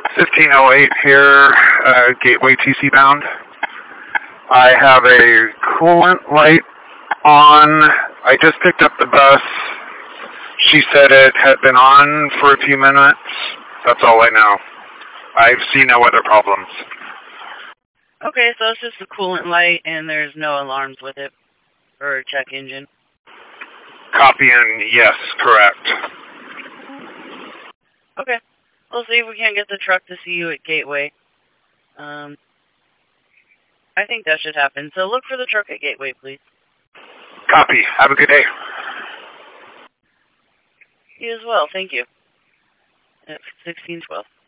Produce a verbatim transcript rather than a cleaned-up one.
fifteen oh eight here, uh, Gateway T C bound. I have a coolant light on. I just picked up the bus. She said it had been on for a few minutes. That's all I know. I've seen no other problems. Okay, so it's just a coolant light and there's no alarms with it or check engine. Copy and yes, correct. Okay. We'll see if we can't get the truck to see you at Gateway. Um, I think that should happen. So look for the truck at Gateway, please. Copy. Have a good day. You as well. Thank you. At sixteen twelve.